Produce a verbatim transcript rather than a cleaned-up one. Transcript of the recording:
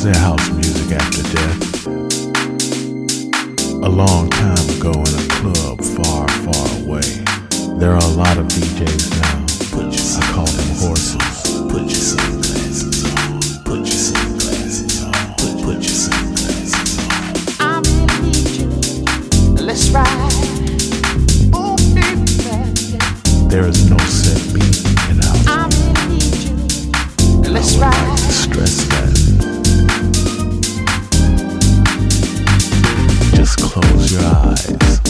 Was there house music after death? A long time ago in a club far, far away. There are a lot of D Js now. Put your I call them horses. Put your sunglasses on. Put your sunglasses on. Put, put your sunglasses on. I'm gonna need you. Let's ride. Oh, baby. There is no set beat in house. I'm gonna need you. Let's I would ride. like to stress that. Just close your eyes.